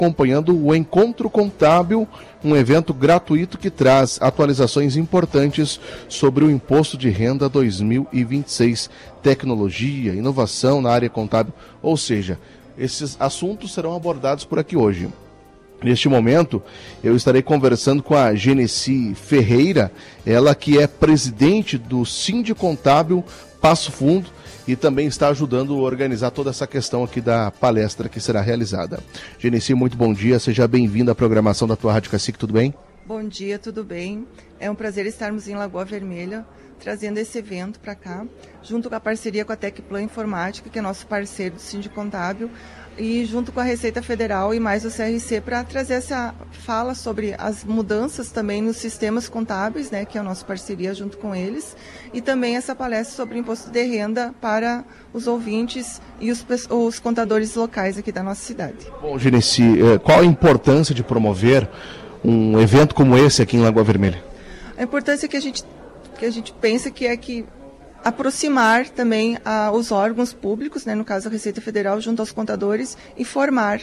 acompanhando o Encontro Contábil, um evento gratuito que traz atualizações importantes sobre o Imposto de Renda 2026, tecnologia, inovação na área contábil, ou seja, esses assuntos serão abordados por aqui hoje. Neste momento, eu estarei conversando com a Genesi Ferreira, ela que é presidente do Sindicontábil Passo Fundo e também está ajudando a organizar toda essa questão aqui da palestra que será realizada. Genesi, muito bom dia, seja bem-vinda à programação da tua Rádio Cacique, tudo bem? Bom dia, tudo bem? É um prazer estarmos em Lagoa Vermelha, trazendo esse evento para cá, junto com a parceria com a Tecplan Informática, que é nosso parceiro do Sindicontábil, e junto com a Receita Federal e mais o CRC para trazer essa fala sobre as mudanças também nos sistemas contábeis, né, que é a nossa parceria junto com eles, e também essa palestra sobre imposto de renda para os ouvintes e os contadores locais aqui da nossa cidade. Bom, Genesi, qual a importância de promover um evento como esse aqui em Lagoa Vermelha? A importância que a gente pensa que é que aproximar também os órgãos públicos, né, no caso a Receita Federal, junto aos contadores, e formar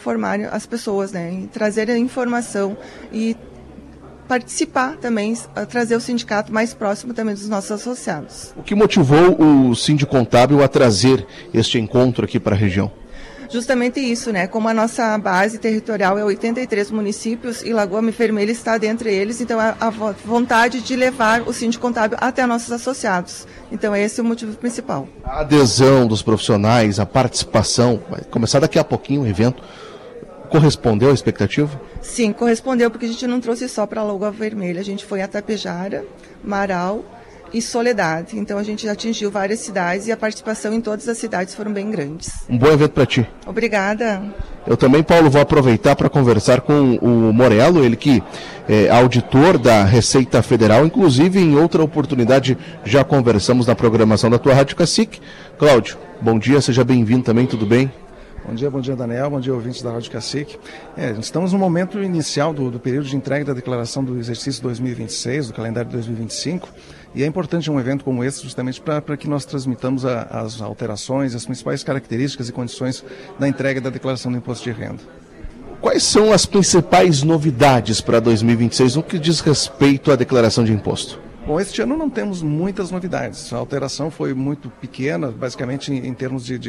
as pessoas, né, e trazer a informação e participar também, trazer o sindicato mais próximo também dos nossos associados. O que motivou o Sindicontábil a trazer este encontro aqui para a região? Justamente isso, né? Como a nossa base territorial é 83 municípios e Lagoa Vermelha está dentre eles, então a vontade de levar o Sindicontábil até nossos associados. Então esse é o motivo principal. A adesão dos profissionais, a participação, vai começar daqui a pouquinho o evento, correspondeu à expectativa? Sim, correspondeu, porque a gente não trouxe só para Lagoa Vermelha, a gente foi a Tapejara, Marau e Soledade. Então a gente atingiu várias cidades e a participação em todas as cidades foram bem grandes. Um bom evento para ti. Obrigada. Eu também, Paulo, vou aproveitar para conversar com o Morello, ele que é auditor da Receita Federal, inclusive em outra oportunidade já conversamos na programação da tua Rádio Cacique. Cláudio, bom dia, seja bem-vindo também, tudo bem? Bom dia, Daniel. Bom dia, ouvintes da Rádio Cacique. Estamos no momento inicial do período de entrega da declaração do exercício 2026, do calendário de 2025, e é importante um evento como esse justamente para que nós transmitamos as alterações, as principais características e condições da entrega da declaração do imposto de renda. Quais são as principais novidades para 2026 no que diz respeito à declaração de imposto? Bom, este ano não temos muitas novidades. A alteração foi muito pequena, basicamente em termos de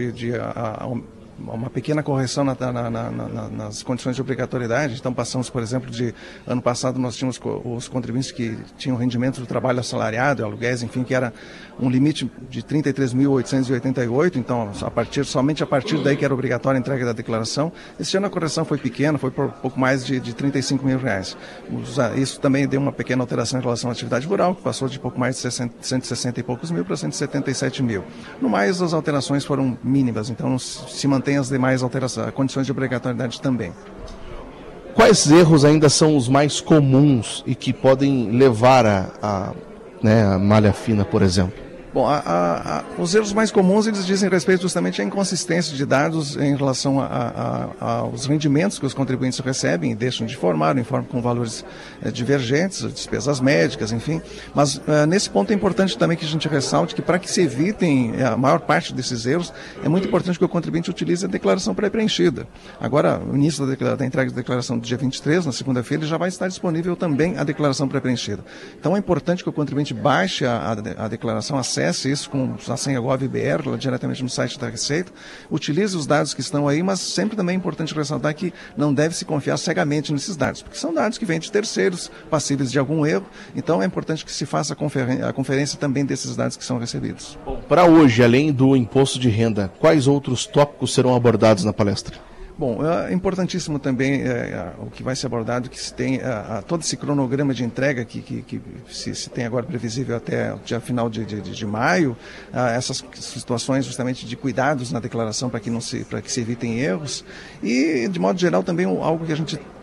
uma pequena correção nas condições de obrigatoriedade. Então passamos, por exemplo, ano passado nós tínhamos os contribuintes que tinham rendimento do trabalho assalariado, aluguéis, enfim, que era um limite de 33.888, então somente a partir daí que era obrigatória a entrega da declaração. Este ano a correção foi pequena, foi por pouco mais de 35 mil reais. Isso também deu uma pequena alteração em relação à atividade rural, que passou de pouco mais de 160 e poucos mil para 177 mil. No mais, as alterações foram mínimas, então se mantém as demais condições de obrigatoriedade também. Quais erros ainda são os mais comuns e que podem levar a malha fina, por exemplo? Bom, os erros mais comuns eles dizem respeito justamente à inconsistência de dados em relação aos rendimentos que os contribuintes recebem e deixam de informar, informam com valores divergentes, despesas médicas, enfim. Mas nesse ponto é importante também que a gente ressalte que para que se evitem a maior parte desses erros, é muito importante que o contribuinte utilize a declaração pré-preenchida. Agora, no início da entrega da declaração do dia 23, na segunda-feira, já vai estar disponível também a declaração pré-preenchida. Então é importante que o contribuinte baixe a declaração, acesse isso com a senha GovBR, lá diretamente no site da Receita, utilize os dados que estão aí, mas sempre também é importante ressaltar que não deve se confiar cegamente nesses dados, porque são dados que vêm de terceiros, passíveis de algum erro, então é importante que se faça a conferência também desses dados que são recebidos. Para hoje, além do imposto de renda, quais outros tópicos serão abordados na palestra? Bom, é importantíssimo também o que vai ser abordado, que se tem todo esse cronograma de entrega que se tem agora previsível até o dia final de maio, essas situações justamente de cuidados na declaração para que se evitem erros e, de modo geral, também algo que a gente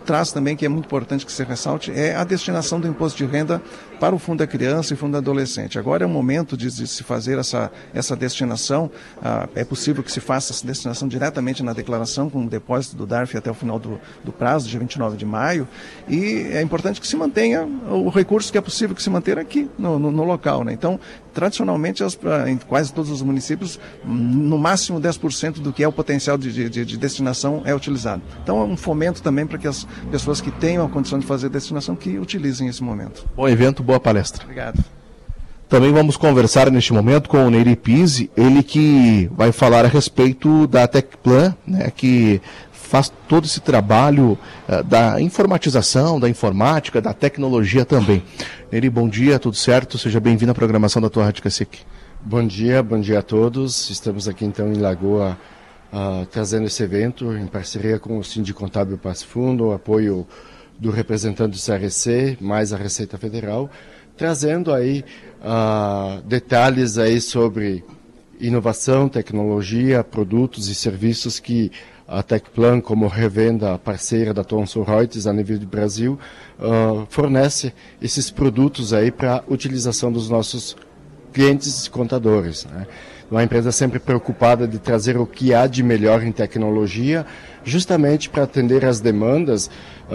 traz também, que é muito importante que se ressalte, é a destinação do imposto de renda para o Fundo da Criança e Fundo da Adolescente. Agora é o momento de se fazer essa destinação. É possível que se faça essa destinação diretamente na declaração, com o depósito do DARF até o final do prazo, dia 29 de maio, e é importante que se mantenha o recurso que é possível que se manter aqui no local, né? Então, tradicionalmente, em quase todos os municípios, no máximo 10% do que é o potencial de destinação é utilizado. Então, é um fomento também para que as pessoas que tenham a condição de fazer destinação, que utilizem esse momento. Bom evento, boa palestra. Obrigado. Também vamos conversar neste momento com o Nery Pizzi, ele que vai falar a respeito da Tecplan, né, que faz todo esse trabalho da informatização, da informática, da tecnologia também. Nery, bom dia, tudo certo? Seja bem-vindo à programação da tua Rádio Cacique. Bom dia a todos. Estamos aqui então em Lagoa trazendo esse evento em parceria com o Síndico Contábil Passo Fundo, o apoio do representante do CRC, mais a Receita Federal, trazendo aí detalhes aí sobre inovação, tecnologia, produtos e serviços que a Tecplan, como revenda parceira da Thomson Reuters a nível do Brasil, fornece esses produtos aí para utilização dos nossos clientes e contadores, né? Uma empresa sempre preocupada de trazer o que há de melhor em tecnologia, justamente para atender às demandas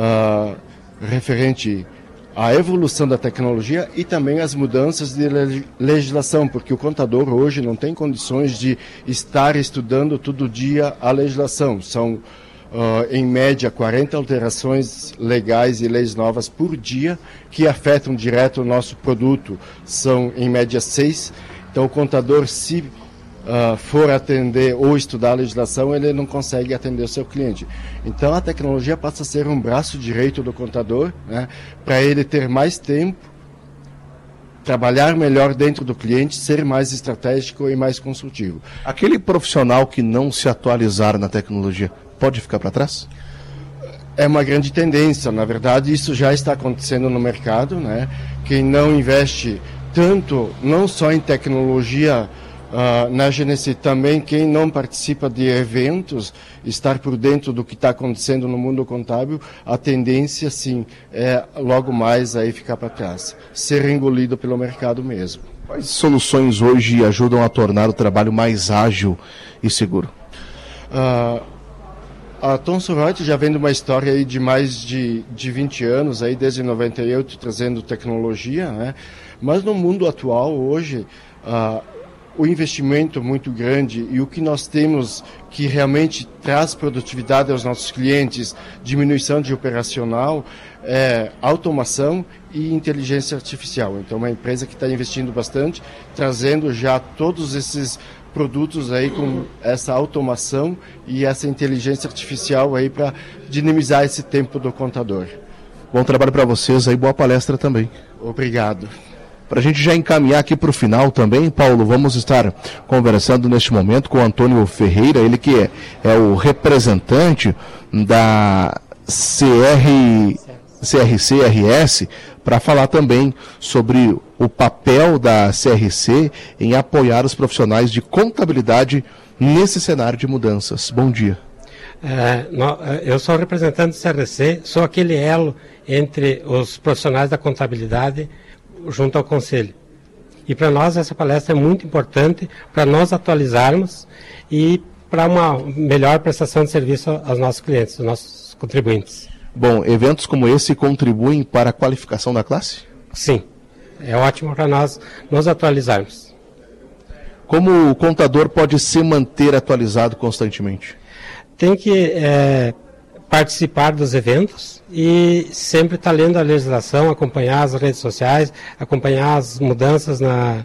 referente à evolução da tecnologia e também às mudanças de legislação, porque o contador hoje não tem condições de estar estudando todo dia a legislação. São, em média, 40 alterações legais e leis novas por dia que afetam direto o nosso produto. São, em média, 6. Então, o contador, se for atender ou estudar a legislação, ele não consegue atender o seu cliente. Então, a tecnologia passa a ser um braço direito do contador, né, para ele ter mais tempo, trabalhar melhor dentro do cliente, ser mais estratégico e mais consultivo. Aquele profissional que não se atualizar na tecnologia pode ficar para trás? É uma grande tendência. Na verdade, isso já está acontecendo no mercado, né? Quem não investe tanto, não só em tecnologia, na Genesi também, quem não participa de eventos, estar por dentro do que está acontecendo no mundo contábil, a tendência, sim, é logo mais aí ficar para trás, ser engolido pelo mercado mesmo. Quais soluções hoje ajudam a tornar o trabalho mais ágil e seguro? A Thomson Reuters já vem de uma história aí de mais de 20 anos, aí desde 98, trazendo tecnologia, né? Mas no mundo atual, hoje, o investimento muito grande e o que nós temos que realmente traz produtividade aos nossos clientes, diminuição de operacional, automação e inteligência artificial. Então, uma empresa que está investindo bastante, trazendo já todos esses produtos aí com essa automação e essa inteligência artificial aí para dinamizar esse tempo do contador. Bom trabalho para vocês aí, boa palestra também. Obrigado. Para a gente já encaminhar aqui para o final também, Paulo, vamos estar conversando neste momento com o Antônio Ferreira, ele que é o representante da CRC-RS, para falar também sobre o papel da CRC em apoiar os profissionais de contabilidade nesse cenário de mudanças. Bom dia. Eu sou representante do CRC, sou aquele elo entre os profissionais da contabilidade junto ao Conselho. E para nós essa palestra é muito importante para nós atualizarmos e para uma melhor prestação de serviço aos nossos clientes, aos nossos contribuintes. Bom, eventos como esse contribuem para a qualificação da classe? Sim, é ótimo para nós nos atualizarmos. Como o contador pode se manter atualizado constantemente? Tem que participar dos eventos e sempre estar lendo a legislação, acompanhar as redes sociais, acompanhar as mudanças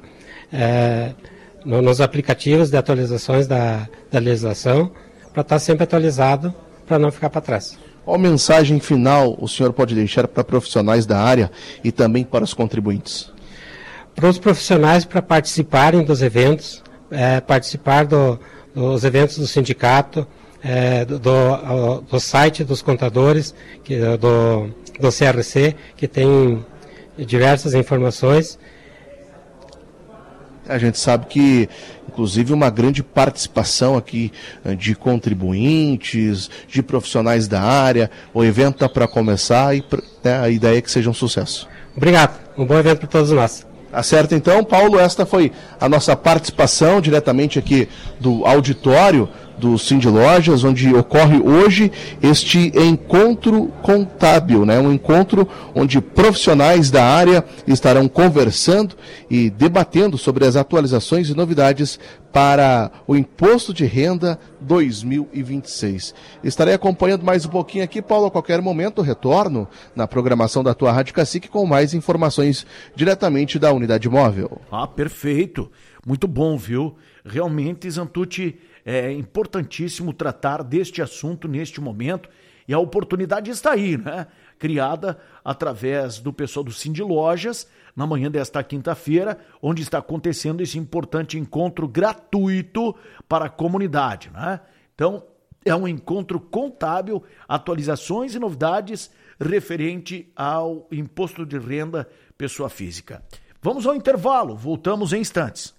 nos aplicativos de atualizações da legislação, para estar sempre atualizado, para não ficar para trás. Qual mensagem final o senhor pode deixar para profissionais da área e também para os contribuintes? Para os profissionais, para participarem dos eventos, participar dos eventos do sindicato, do site dos contadores, do CRC, que tem diversas informações, A gente sabe que, inclusive, uma grande participação aqui de contribuintes, de profissionais da área. O evento está para começar e a ideia é que seja um sucesso. Obrigado. Um bom evento para todos nós. Tá certo, então, Paulo, esta foi a nossa participação diretamente aqui do auditório do Cindy Lojas, onde ocorre hoje este encontro contábil, né? Um encontro onde profissionais da área estarão conversando e debatendo sobre as atualizações e novidades para o Imposto de Renda 2026. Estarei acompanhando mais um pouquinho aqui, Paulo, a qualquer momento retorno na programação da tua Rádio Cacique com mais informações diretamente da unidade móvel. Perfeito. Muito bom, viu? Realmente, Zantucci, é importantíssimo tratar deste assunto neste momento e a oportunidade está aí, né? Criada através do pessoal do Cindy Lojas, na manhã desta quinta-feira, onde está acontecendo esse importante encontro gratuito para a comunidade, né? Então, é um encontro contábil, atualizações e novidades referente ao imposto de renda pessoa física. Vamos ao intervalo, voltamos em instantes.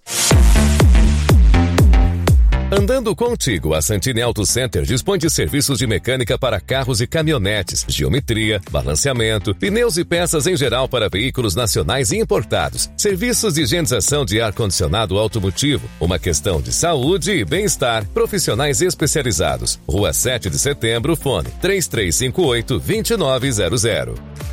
Andando contigo, a Santini Auto Center dispõe de serviços de mecânica para carros e caminhonetes, geometria, balanceamento, pneus e peças em geral para veículos nacionais e importados, serviços de higienização de ar-condicionado automotivo, uma questão de saúde e bem-estar, profissionais especializados. Rua 7 de Setembro, fone 3358-2900.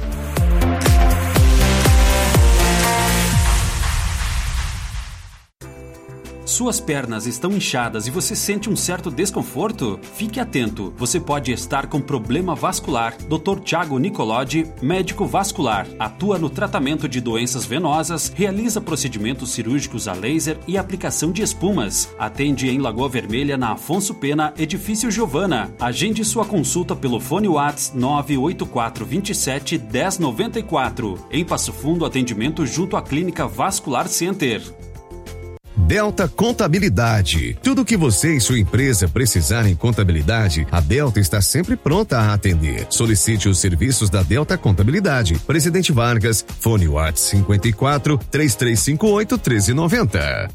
Suas pernas estão inchadas e você sente um certo desconforto? Fique atento, você pode estar com problema vascular. Dr. Thiago Nicolodi, médico vascular, atua no tratamento de doenças venosas, realiza procedimentos cirúrgicos a laser e aplicação de espumas. Atende em Lagoa Vermelha, na Afonso Pena, Edifício Giovana. Agende sua consulta pelo fone WhatsApp 984271094. Em Passo Fundo, atendimento junto à Clínica Vascular Center. Delta Contabilidade. Tudo que você e sua empresa precisarem em contabilidade, a Delta está sempre pronta a atender. Solicite os serviços da Delta Contabilidade. Presidente Vargas, fone WhatsApp 54 3358 1390.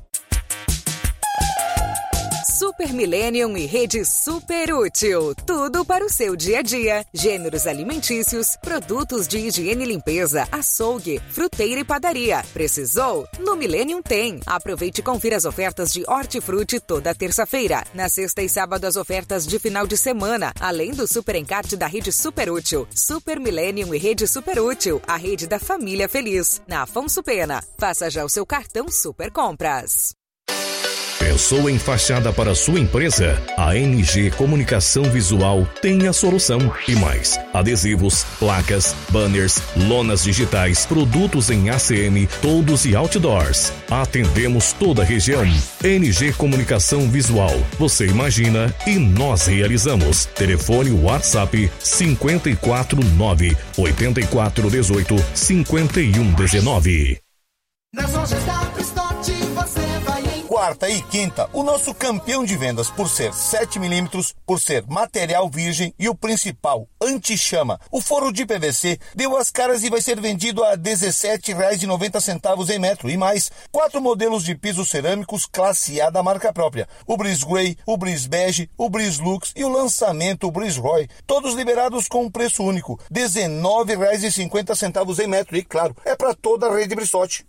Super Millennium e Rede Super Útil. Tudo para o seu dia a dia. Gêneros alimentícios, produtos de higiene e limpeza, açougue, fruteira e padaria. Precisou? No Millennium tem. Aproveite e confira as ofertas de hortifruti toda terça-feira. Na sexta e sábado, as ofertas de final de semana, além do super encarte da Rede Super Útil. Super Millennium e Rede Super Útil, a rede da família feliz. Na Afonso Pena. Faça já o seu cartão Super Compras. Pensou em fachada para sua empresa? A NG Comunicação Visual tem a solução. E mais, adesivos, placas, banners, lonas digitais, produtos em ACM, toldos e outdoors. Atendemos toda a região. NG Comunicação Visual. Você imagina e nós realizamos. Telefone WhatsApp 549 8418 5119. Nas lojas da Pristote você vai em quarta e quinta, o nosso campeão de vendas por ser 7mm, por ser material virgem e o principal, anti-chama. O forro de PVC deu as caras e vai ser vendido a R$ 17,90 em metro. E mais, 4 modelos de pisos cerâmicos classe A da marca própria. O Breeze Grey, o Breeze Bege, o Breeze Lux e o lançamento o Breeze Roy. Todos liberados com um preço único, R$ 19,50 em metro. E claro, é para toda a rede Bristote.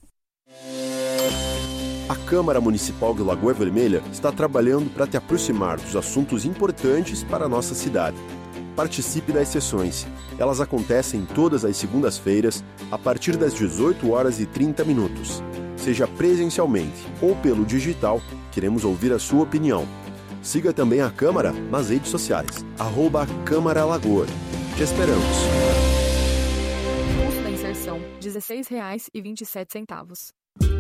A Câmara Municipal de Lagoa Vermelha está trabalhando para te aproximar dos assuntos importantes para a nossa cidade. Participe das sessões. Elas acontecem todas as segundas-feiras, a partir das 18h30. Seja presencialmente ou pelo digital, queremos ouvir a sua opinião. Siga também a Câmara nas redes sociais, @Câmara Lagoa. Te esperamos. Custo da inserção, R$ 16,27.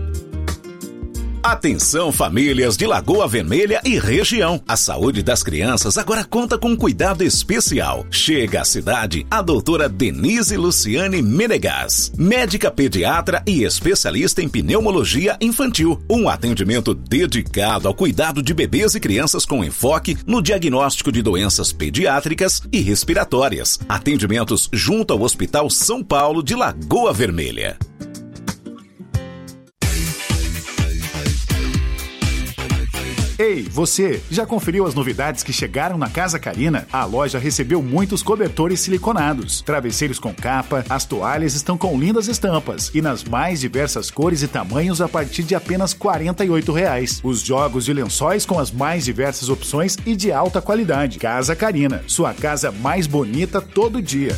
Atenção, famílias de Lagoa Vermelha e região. A saúde das crianças agora conta com um cuidado especial. Chega à cidade a doutora Denise Luciane Menegas, médica pediatra e especialista em pneumologia infantil. Um atendimento dedicado ao cuidado de bebês e crianças com enfoque no diagnóstico de doenças pediátricas e respiratórias. Atendimentos junto ao Hospital São Paulo de Lagoa Vermelha. Ei, você, já conferiu as novidades que chegaram na Casa Carina? A loja recebeu muitos cobertores siliconados, travesseiros com capa, as toalhas estão com lindas estampas e nas mais diversas cores e tamanhos a partir de apenas R$ 48,00. Os jogos de lençóis com as mais diversas opções e de alta qualidade. Casa Carina, sua casa mais bonita todo dia.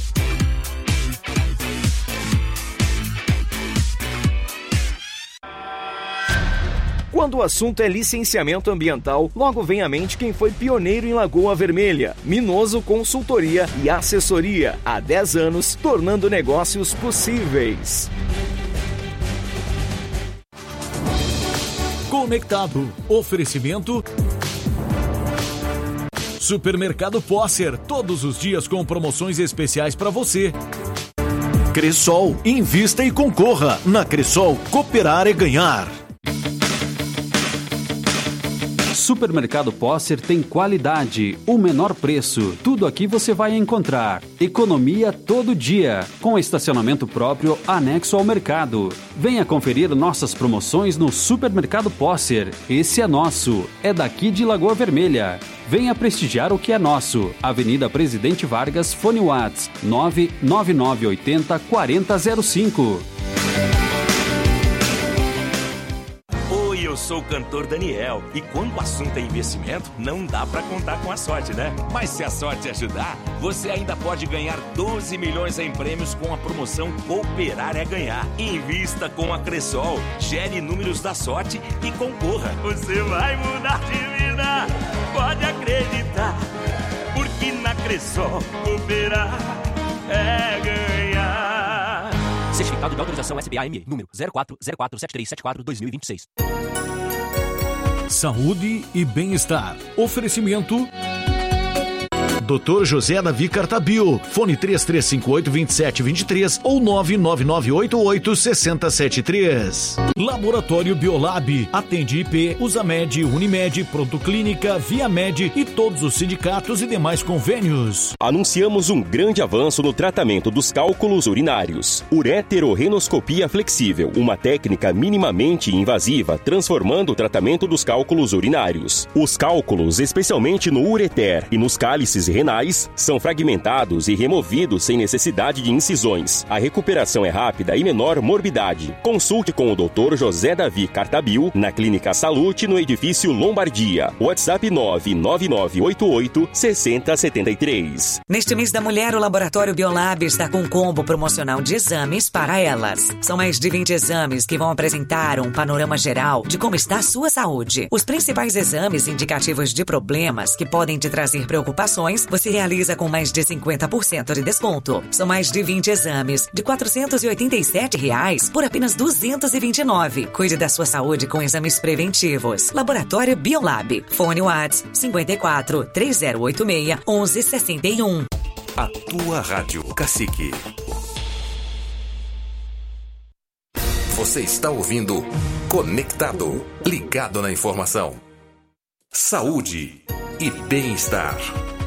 Quando o assunto é licenciamento ambiental, logo vem à mente quem foi pioneiro em Lagoa Vermelha. Minoso Consultoria e Assessoria, há 10 anos, tornando negócios possíveis. Conectado. Oferecimento Supermercado Posser, todos os dias com promoções especiais para você. Cressol, invista e concorra. Na Cressol, cooperar é ganhar. Supermercado Posser tem qualidade, o menor preço. Tudo aqui você vai encontrar. Economia todo dia, com estacionamento próprio anexo ao mercado. Venha conferir nossas promoções no Supermercado Posser. Esse é nosso, é daqui de Lagoa Vermelha. Venha prestigiar o que é nosso. Avenida Presidente Vargas, Fone Whats 99980 4005. Eu sou o cantor Daniel e quando o assunto é investimento, não dá pra contar com a sorte, né? Mas se a sorte ajudar, você ainda pode ganhar 12 milhões em prêmios com a promoção Cooperar é Ganhar. Invista com a Cressol, gere números da sorte e concorra. Você vai mudar de vida, pode acreditar, porque na Cressol cooperar é ganhar. Certificado de autorização SBA-ME, número 04047374-2026. Saúde e bem-estar. Oferecimento Dr. José Davi Cartabio. Fone 3358-2723 ou 99988-6073. Laboratório Biolab. Atende IP, Usamed, Unimed, Pronto Clínica, Viamed e todos os sindicatos e demais convênios. Anunciamos um grande avanço no tratamento dos cálculos urinários. Ureterorrenoscopia flexível, uma técnica minimamente invasiva, transformando o tratamento dos cálculos urinários. Os cálculos, especialmente no ureter e nos cálices renais, são fragmentados e removidos sem necessidade de incisões. A recuperação é rápida e menor morbidade. Consulte com o Dr. José Davi Cartabio na Clínica Salute, no edifício Lombardia. WhatsApp 99988-6073. Neste mês da mulher, o Laboratório Biolab está com um combo promocional de exames para elas. São mais de 20 exames que vão apresentar um panorama geral de como está a sua saúde. Os principais exames indicativos de problemas que podem te trazer preocupações você realiza com mais de 50% de desconto. São mais de 20 exames de R$ 487 por apenas R$ 229. Cuide da sua saúde com exames preventivos. Laboratório Biolab. Fone Whats 54 3086 1161. A tua rádio Cacique. Você está ouvindo Conectado, ligado na informação. Saúde e bem-estar.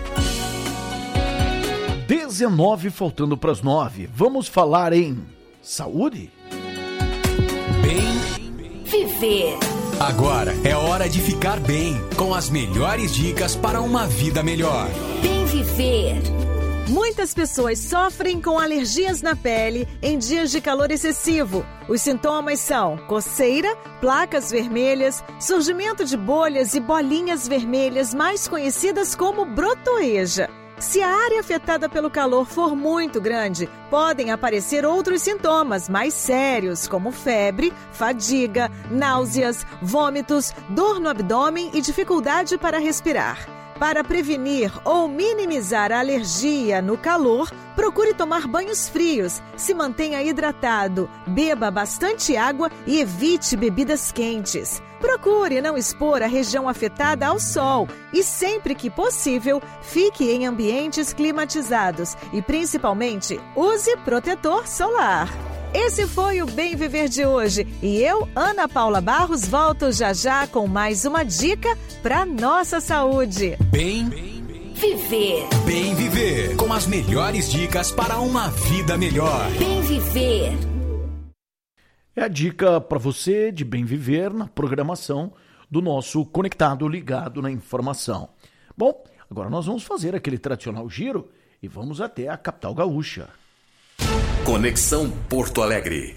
19 faltando para as 9. Vamos falar em saúde? Bem viver. Agora é hora de ficar bem, com as melhores dicas para uma vida melhor. Bem viver. Muitas pessoas sofrem com alergias na pele em dias de calor excessivo. Os sintomas são coceira, placas vermelhas, surgimento de bolhas e bolinhas vermelhas, mais conhecidas como brotoeja. Se a área afetada pelo calor for muito grande, podem aparecer outros sintomas mais sérios, como febre, fadiga, náuseas, vômitos, dor no abdômen e dificuldade para respirar. Para prevenir ou minimizar a alergia no calor, procure tomar banhos frios, se mantenha hidratado, beba bastante água e evite bebidas quentes. Procure não expor a região afetada ao sol e, sempre que possível, fique em ambientes climatizados e, principalmente, use protetor solar. Esse foi o Bem Viver de hoje e eu, Ana Paula Barros, volto já com mais uma dica para nossa saúde. Bem viver. Bem viver, com as melhores dicas para uma vida melhor. Bem viver. É a dica para você de bem viver na programação do nosso Conectado Ligado na Informação. Bom, agora nós vamos fazer aquele tradicional giro e vamos até a capital gaúcha. Conexão Porto Alegre.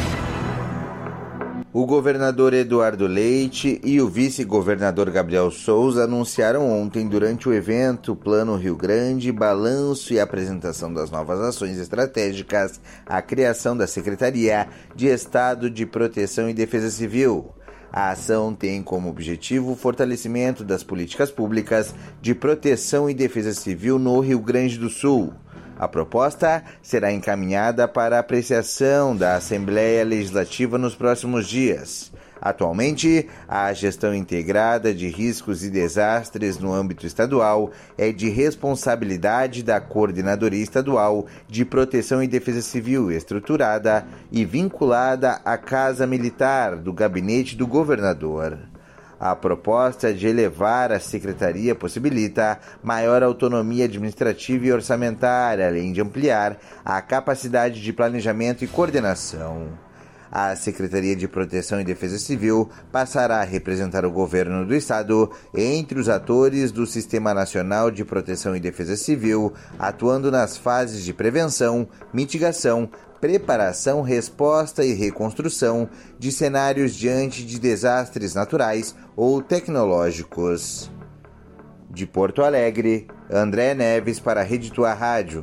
O governador Eduardo Leite e o vice-governador Gabriel Souza anunciaram ontem, durante o evento Plano Rio Grande, balanço e apresentação das novas ações estratégicas, a criação da Secretaria de Estado de Proteção e Defesa Civil. A ação tem como objetivo o fortalecimento das políticas públicas de proteção e defesa civil no Rio Grande do Sul. A proposta será encaminhada para apreciação da Assembleia Legislativa nos próximos dias. Atualmente, a gestão integrada de riscos e desastres no âmbito estadual é de responsabilidade da Coordenadoria Estadual de Proteção e Defesa Civil, estruturada e vinculada à Casa Militar do Gabinete do Governador. A proposta de elevar a secretaria possibilita maior autonomia administrativa e orçamentária, além de ampliar a capacidade de planejamento e coordenação. A Secretaria de Proteção e Defesa Civil passará a representar o governo do estado entre os atores do Sistema Nacional de Proteção e Defesa Civil, atuando nas fases de prevenção, mitigação, preparação, resposta e reconstrução de cenários diante de desastres naturais ou tecnológicos. De Porto Alegre, André Neves para a Rede Tua Rádio.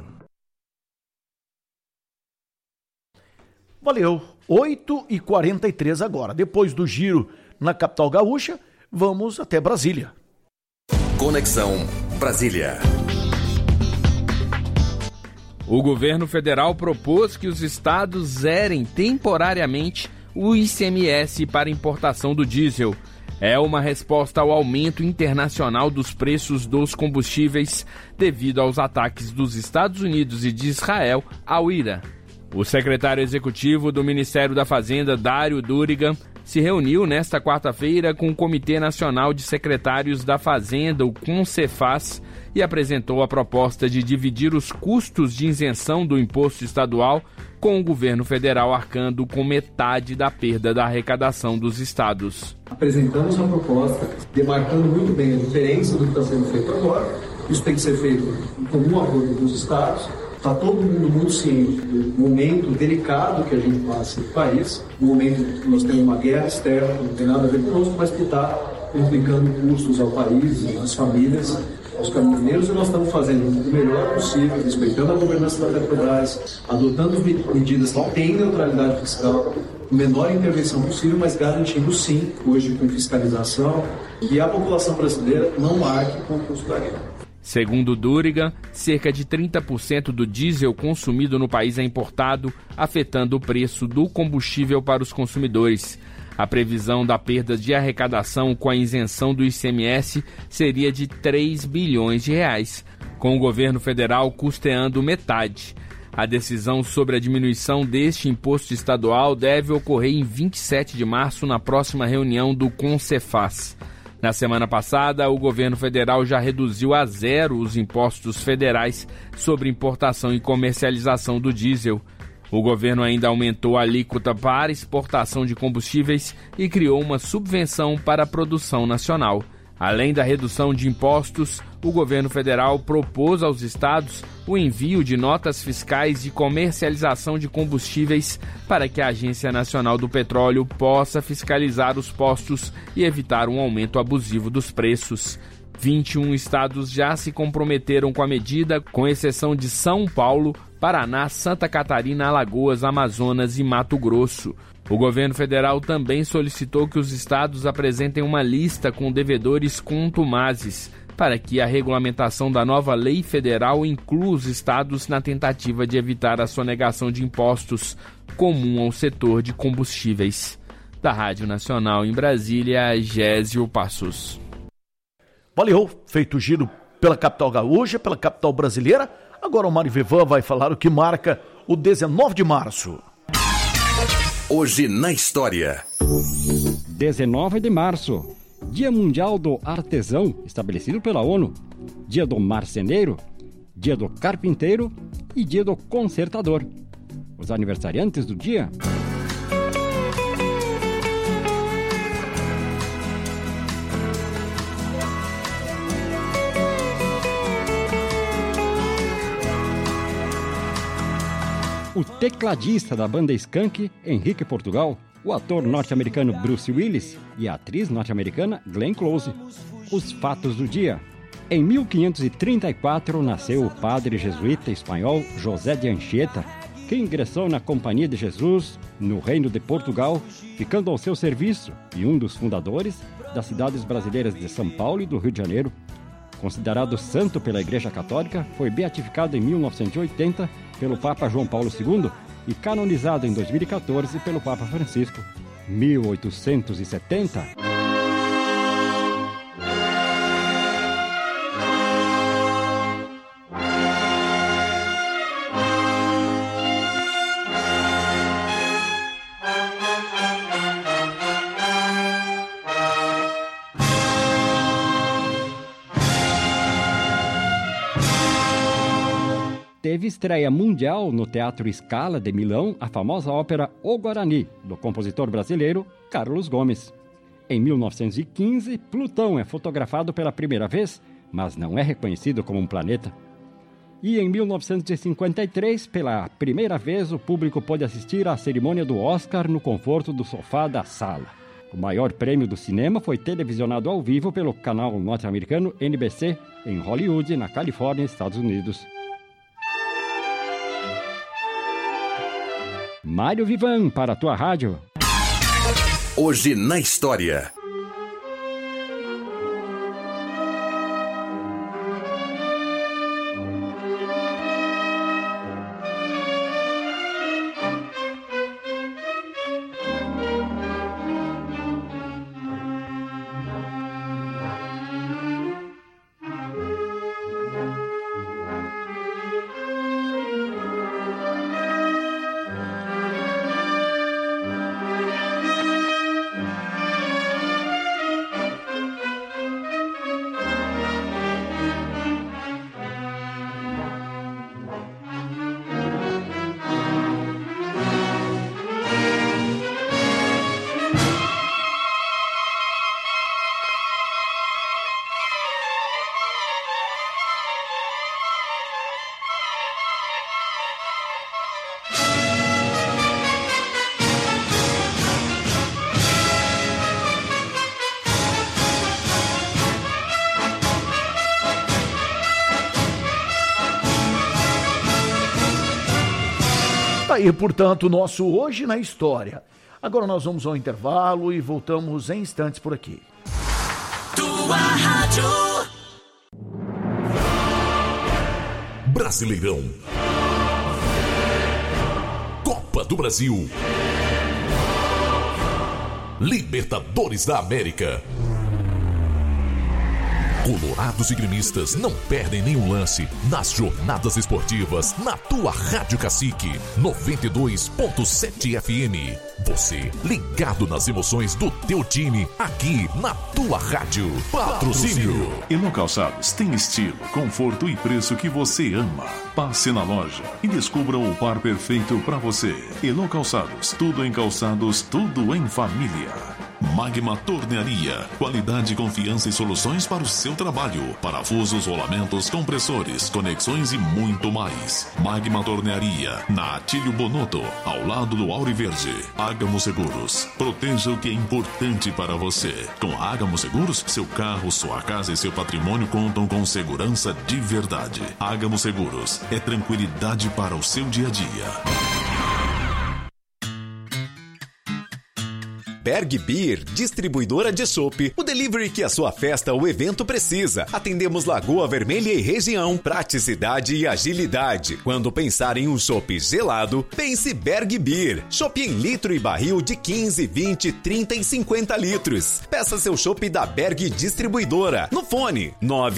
Valeu, 8h43 agora. Depois do giro na capital gaúcha, vamos até Brasília. Conexão Brasília. O governo federal propôs que os estados zerem temporariamente o ICMS para importação do diesel. É uma resposta ao aumento internacional dos preços dos combustíveis devido aos ataques dos Estados Unidos e de Israel ao Irã. O secretário executivo do Ministério da Fazenda, Dário Durigan, se reuniu nesta quarta-feira com o Comitê Nacional de Secretários da Fazenda, o CONCEFAS, e apresentou a proposta de dividir os custos de isenção do imposto estadual, com o governo federal arcando com metade da perda da arrecadação dos estados. Apresentamos a proposta, demarcando muito bem a diferença do que está sendo feito agora. Isso tem que ser feito em comum acordo com os estados. Está todo mundo muito ciente do momento delicado que a gente passa no país, no momento que nós temos uma guerra externa, que não tem nada a ver conosco, mas que está implicando custos ao país, às famílias, aos caminhoneiros, e nós estamos fazendo o melhor possível, respeitando a governança da Petrobras, adotando medidas que têm neutralidade fiscal, a menor intervenção possível, mas garantindo sim, hoje com fiscalização, e a população brasileira não arque com o custo da guerra. Segundo Durigan, cerca de 30% do diesel consumido no país é importado, afetando o preço do combustível para os consumidores. A previsão da perda de arrecadação com a isenção do ICMS seria de 3 bilhões de reais, com o governo federal custeando metade. A decisão sobre a diminuição deste imposto estadual deve ocorrer em 27 de março, na próxima reunião do CONCEFAS. Na semana passada, o governo federal já reduziu a zero os impostos federais sobre importação e comercialização do diesel. O governo ainda aumentou a alíquota para exportação de combustíveis e criou uma subvenção para a produção nacional. Além da redução de impostos, o governo federal propôs aos estados o envio de notas fiscais de comercialização de combustíveis para que a Agência Nacional do Petróleo possa fiscalizar os postos e evitar um aumento abusivo dos preços. 21 estados já se comprometeram com a medida, com exceção de São Paulo, Paraná, Santa Catarina, Alagoas, Amazonas e Mato Grosso. O governo federal também solicitou que os estados apresentem uma lista com devedores contumazes, para que a regulamentação da nova lei federal inclua os estados na tentativa de evitar a sonegação de impostos comum ao setor de combustíveis. Da Rádio Nacional em Brasília, Gésio Passos. Valeu, feito o giro pela capital gaúcha, pela capital brasileira. Agora o Mário Vivan vai falar o que marca o 19 de março. Hoje na história. 19 de março, Dia Mundial do Artesão, estabelecido pela ONU. Dia do Marceneiro, Dia do Carpinteiro e Dia do Consertador. Os aniversariantes do dia: o tecladista da banda Skank, Henrique Portugal, o ator norte-americano Bruce Willis e a atriz norte-americana Glenn Close. Os fatos do dia. Em 1534 nasceu o padre jesuíta espanhol José de Anchieta, que ingressou na Companhia de Jesus no Reino de Portugal, ficando ao seu serviço e um dos fundadores das cidades brasileiras de São Paulo e do Rio de Janeiro. Considerado santo pela Igreja Católica, foi beatificado em 1980 pelo Papa João Paulo II e canonizado em 2014 pelo Papa Francisco. 1870. Teve estreia mundial no Teatro Scala de Milão a famosa ópera O Guarani, do compositor brasileiro Carlos Gomes. Em 1915, Plutão é fotografado pela primeira vez, mas não é reconhecido como um planeta. E em 1953, pela primeira vez, o público pôde assistir à cerimônia do Oscar no conforto do sofá da sala. O maior prêmio do cinema foi televisionado ao vivo pelo canal norte-americano NBC, em Hollywood, na Califórnia, Estados Unidos. Mário Vivan, para a tua rádio. Hoje na história. E, portanto, nosso Hoje na História. Agora nós vamos ao intervalo e voltamos em instantes por aqui. Tua rádio. Brasileirão. Copa do Brasil. Libertadores da América. Colorados e gremistas não perdem nenhum lance nas jornadas esportivas na tua Rádio Cacique 92.7 FM. Você ligado nas emoções do teu time aqui na tua rádio. Patrocínio. Elo Calçados tem estilo, conforto e preço que você ama. Passe na loja e descubra o par perfeito para você. Elo Calçados, tudo em calçados, tudo em família. Magma Tornearia, qualidade, confiança e soluções para o seu trabalho, parafusos, rolamentos, compressores, conexões e muito mais. Magma Tornearia, na Atílio Bonotto, ao lado do Auriverde. Ágamo Seguros, proteja o que é importante para você. Com a Ágamo Seguros, seu carro, sua casa e seu patrimônio contam com segurança de verdade. Ágamo Seguros, é tranquilidade para o seu dia a dia. Berg Beer, distribuidora de chopp, o delivery que a sua festa ou evento precisa. Atendemos Lagoa Vermelha e região, praticidade e agilidade. Quando pensar em um chopp gelado, pense Berg Beer. Chopp em litro e barril de 15, 20, 30 e 50 litros. Peça seu chopp da Berg Distribuidora no fone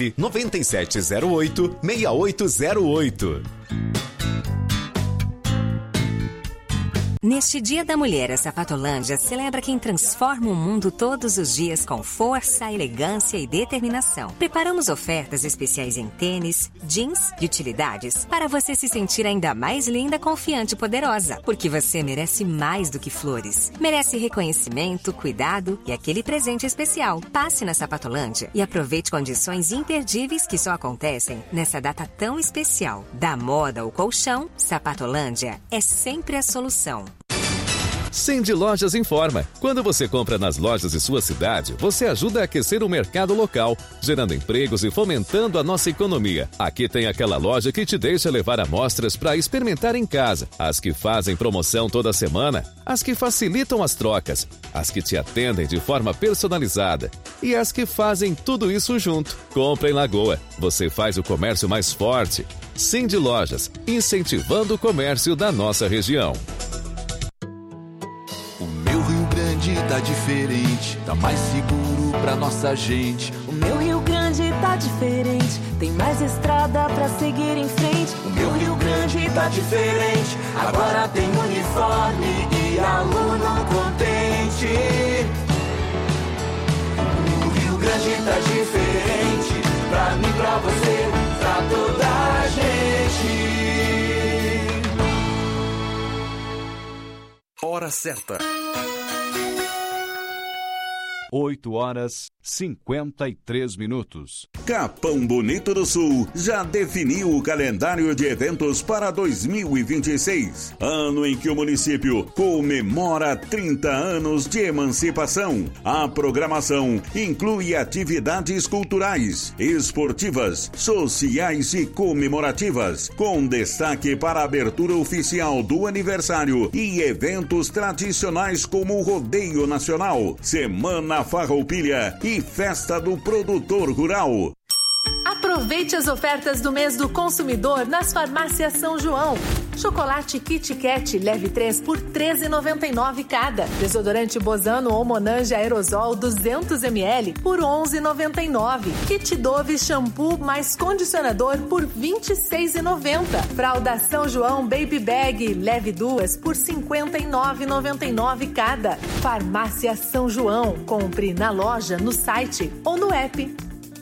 99708 6808. Neste Dia da Mulher, a Sapatolândia celebra quem transforma o mundo todos os dias com força, elegância e determinação. Preparamos ofertas especiais em tênis, jeans e utilidades para você se sentir ainda mais linda, confiante e poderosa. Porque você merece mais do que flores. Merece reconhecimento, cuidado e aquele presente especial. Passe na Sapatolândia e aproveite condições imperdíveis que só acontecem nessa data tão especial. Da moda ao colchão, Sapatolândia é sempre a solução. Cindy Lojas informa. Quando você compra nas lojas de sua cidade, você ajuda a aquecer o mercado local, gerando empregos e fomentando a nossa economia. Aqui tem aquela loja que te deixa levar amostras para experimentar em casa, as que fazem promoção toda semana, as que facilitam as trocas, as que te atendem de forma personalizada e as que fazem tudo isso junto. Compra em Lagoa. Você faz o comércio mais forte. Cindy Lojas, incentivando o comércio da nossa região. Tá diferente, tá mais seguro pra nossa gente. O meu Rio Grande tá diferente, tem mais estrada pra seguir em frente. O meu Rio Grande tá diferente, agora tem uniforme e aluno contente. O Rio Grande tá diferente, pra mim, pra você, pra toda a gente. Hora certa. 8h53. Capão Bonito do Sul já definiu o calendário de eventos para 2026, ano em que o município comemora 30 anos de emancipação. A programação inclui atividades culturais, esportivas, sociais e comemorativas, com destaque para a abertura oficial do aniversário e eventos tradicionais como o Rodeio Nacional, Semana Farroupilha e Festa do Produtor Rural. Aproveite as ofertas do mês do consumidor nas farmácias São João. Chocolate Kit Kat leve 3 por R$ 13,99 cada. Desodorante Bozano ou Monange Aerosol 200 ml por R$ 11,99. Kit Dove shampoo mais condicionador por R$ 26,90. Fralda São João Baby Bag leve 2 por R$ 59,99 cada. Farmácia São João. Compre na loja, no site ou no app.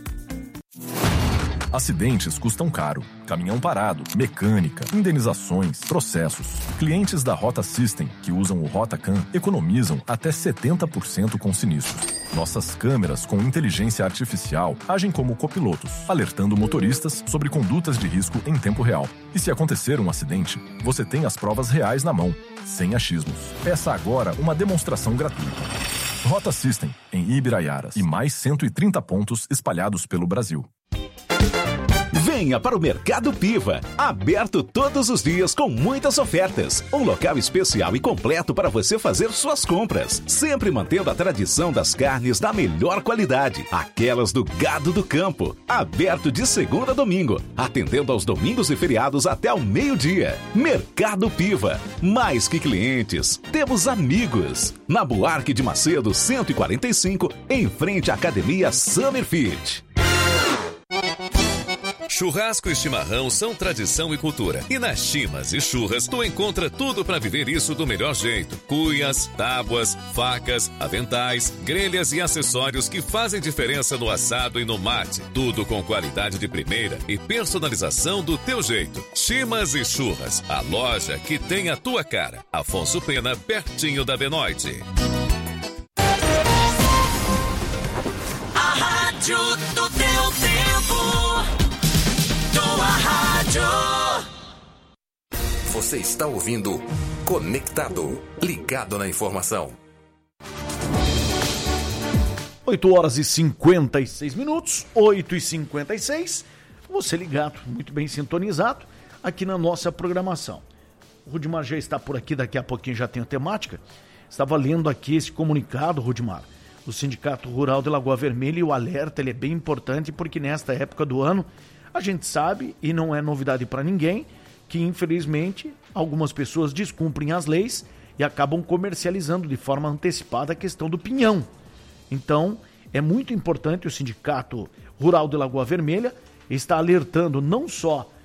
Acidentes custam caro. Caminhão parado, mecânica, indenizações, processos. Clientes da Rota System, que usam o RotaCam, economizam até 70% com sinistros. Nossas câmeras com inteligência artificial agem como copilotos, alertando motoristas sobre condutas de risco em tempo real. E se acontecer um acidente, você tem as provas reais na mão, sem achismos. Peça agora uma demonstração gratuita. Rota System, em Ibiraiaras, e mais 130 pontos espalhados pelo Brasil. Venha para o Mercado Piva, aberto todos os dias com muitas ofertas. Um local especial e completo para você fazer suas compras, sempre mantendo a tradição das carnes da melhor qualidade, aquelas do gado do campo. Aberto de segunda a domingo, atendendo aos domingos e feriados até ao meio-dia. Mercado Piva, mais que clientes, temos amigos. Na Buarque de Macedo 145, em frente à Academia Summer Fit. Churrasco e chimarrão são tradição e cultura. E nas Chimas e Churras, tu encontra tudo para viver isso do melhor jeito. Cuias, tábuas, facas, aventais, grelhas e acessórios que fazem diferença no assado e no mate. Tudo com qualidade de primeira e personalização do teu jeito. Chimas e Churras, a loja que tem a tua cara. Afonso Pena, pertinho da Benoite. A rádio do teu tempo. Tua rádio. Você está ouvindo Conectado, ligado na informação. 8h56, 8h56. Você ligado, muito bem sintonizado aqui na nossa programação. O Rudimar já está por aqui, daqui a pouquinho já tem a temática. Estava lendo aqui esse comunicado, Rudimar, do Sindicato Rural de Lagoa Vermelha, e o alerta ele é bem importante porque nesta época do ano a gente sabe, e não é novidade para ninguém, que infelizmente algumas pessoas descumprem as leis e acabam comercializando de forma antecipada a questão do pinhão. Então, é muito importante o Sindicato Rural de Lagoa Vermelha estar alertando não só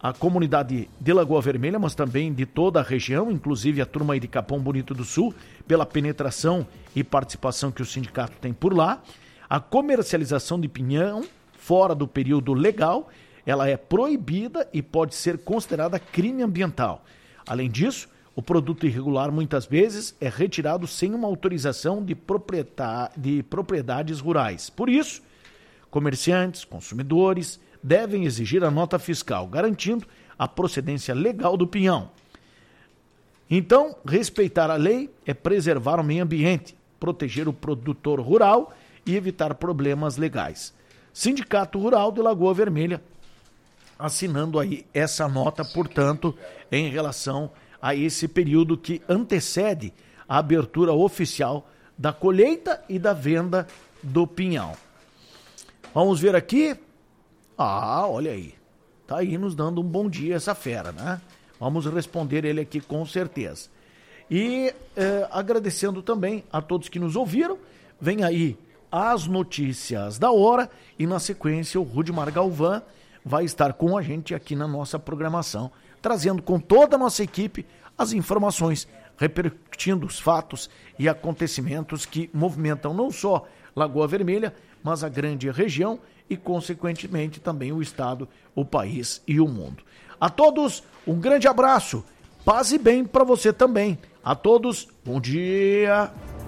a comunidade de Lagoa Vermelha, mas também de toda a região, inclusive a turma aí de Capão Bonito do Sul, pela penetração e participação que o sindicato tem por lá. A comercialização de pinhão fora do período legal, ela é proibida e pode ser considerada crime ambiental. Além disso, o produto irregular muitas vezes é retirado sem uma autorização de propriedades rurais. Por isso, comerciantes, consumidores devem exigir a nota fiscal, garantindo a procedência legal do pinhão. Então, respeitar a lei é preservar o meio ambiente, proteger o produtor rural e evitar problemas legais. Sindicato Rural de Lagoa Vermelha, assinando aí essa nota, portanto, em relação a esse período que antecede a abertura oficial da colheita e da venda do pinhão. Vamos ver aqui. Olha aí. Tá aí nos dando um bom dia essa fera, né? Vamos responder ele aqui com certeza. E agradecendo também a todos que nos ouviram. Vem aí as notícias da hora e na sequência o Rudimar Galvão vai estar com a gente aqui na nossa programação, trazendo com toda a nossa equipe as informações, repercutindo os fatos e acontecimentos que movimentam não só Lagoa Vermelha, mas a grande região e, consequentemente, também o estado, o país e o mundo. A todos, um grande abraço, paz e bem para você também. A todos, bom dia.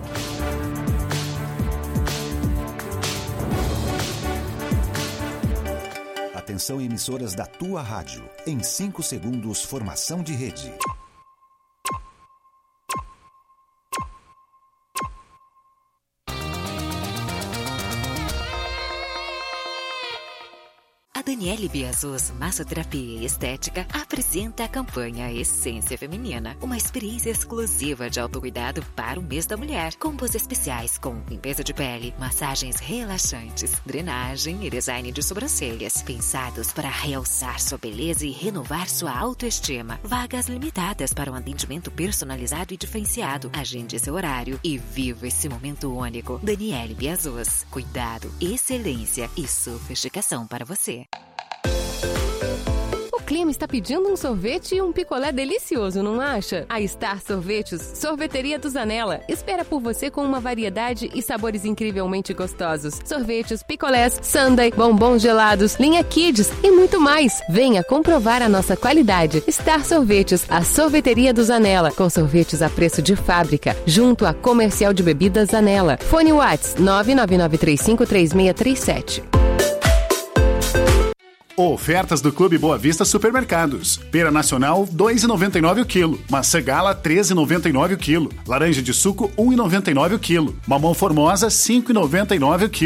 Atenção, emissoras da tua rádio. Em 5 segundos, formação de rede. A Daniele Biasos Massoterapia e Estética apresenta a campanha Essência Feminina, uma experiência exclusiva de autocuidado para o mês da mulher, combos especiais com limpeza de pele, massagens relaxantes, drenagem e design de sobrancelhas, pensados para realçar sua beleza e renovar sua autoestima. Vagas limitadas para um atendimento personalizado e diferenciado. Agende seu horário e viva esse momento único. Daniele Biasos, cuidado, excelência e sofisticação para você. O clima está pedindo um sorvete e um picolé delicioso, não acha? A Star Sorvetes, Sorveteria do Zanella, espera por você com uma variedade e sabores incrivelmente gostosos. Sorvetes, picolés, sundae, bombons gelados, linha Kids e muito mais. Venha comprovar a nossa qualidade. Star Sorvetes, a Sorveteria do Zanella, com sorvetes a preço de fábrica, junto à Comercial de Bebidas Zanella. Fone Whats 999353637. Ofertas do Clube Boa Vista Supermercados. Pera nacional, R$ 2,99 o quilo. Maçã gala, R$ 13,99 o quilo. Laranja de suco, R$ 1,99 o quilo. Mamão formosa, R$ 5,99 o quilo.